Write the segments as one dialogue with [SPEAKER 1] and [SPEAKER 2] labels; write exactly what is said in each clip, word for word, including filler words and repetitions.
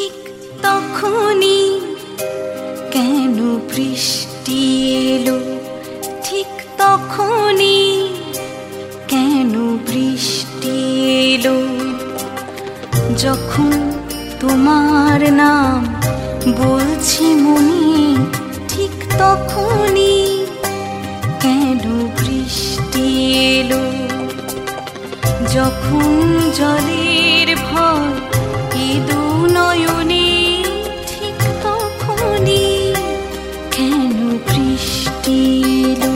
[SPEAKER 1] ঠিক তখনই কেন বৃষ্টি এলো, ঠিক তখনই কেন বৃষ্টি এলো। যখন তোমার নাম বলছি মনে, ঠিক তখনই কেন বৃষ্টি এলো। যখন জলের ভয় এ দু নয়নে, ঠিক তখনই কেন বৃষ্টি এলো।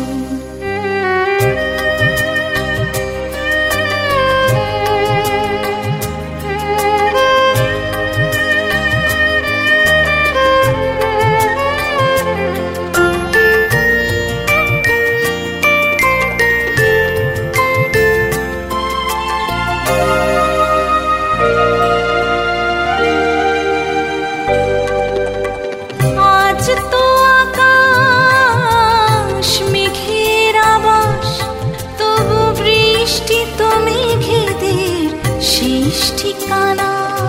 [SPEAKER 1] ঠিকানা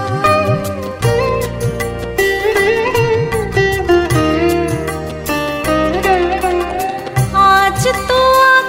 [SPEAKER 1] আজ তো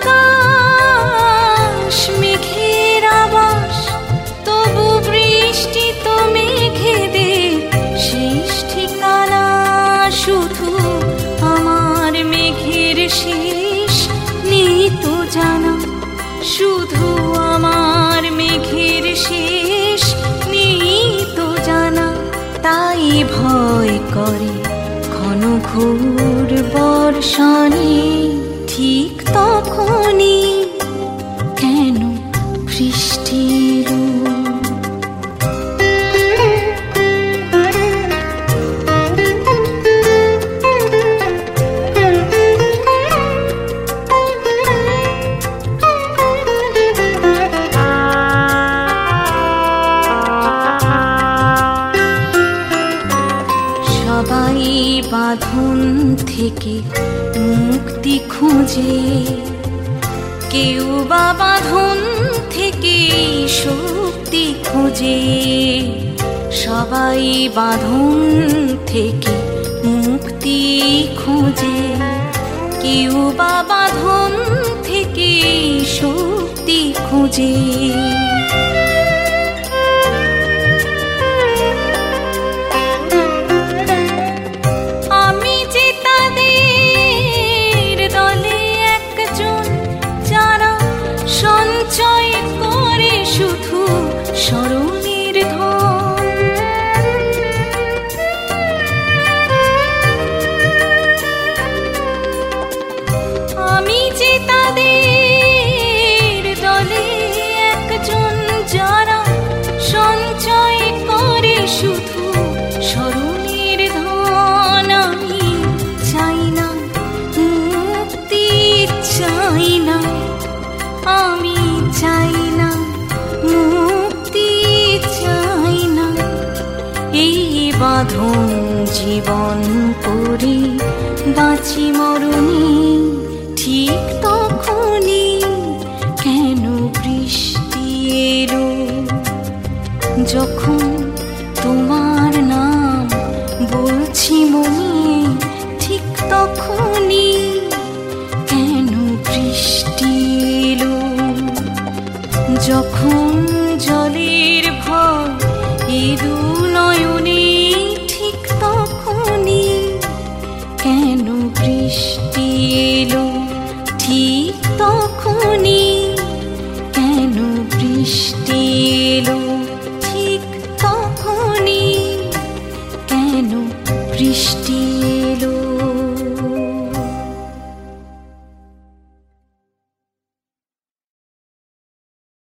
[SPEAKER 1] আকাশ মেঘের আবাস, তবু বৃষ্টি তো মেঘেদের শেষ ঠিকানা। শুধু আমার মেঘের শেষ নেই তো জানা, শুধু আমার মেঘের শেষ নেই তো জানা। তাই ভয় করে ঘন ঘোর বর্ষণে, ঠিক তখনই কেন বৃষ্টি এলো। সবাই বাঁধন থেকে মুক্তি খুঁজে, কেউ বা বাঁধন থেকে শক্তি খোঁজে। সবাই বাঁধন থেকে মুক্তি খোঁজে, কেউ বা বাঁধন থেকে শক্তি খোঁজে। সঞ্চয় করে শুধু স্মরণের ধন, আমি যে তাদের দলে একজন, যারা সঞ্চয় করে শুধু স্মরণের ধন। আমি চাই না মুক্তি, চাই না, আমি চাই না মুক্তি, চাই না এই বাঁধন জীবন করে বাঁচি মরণে। ঠিক তখনই কেন বৃষ্টি এলো। যখন তোমার নাম বলছি মনে, ঠিক তখনই কেন বৃষ্টি এলো। যখন জলের ভয় এ দু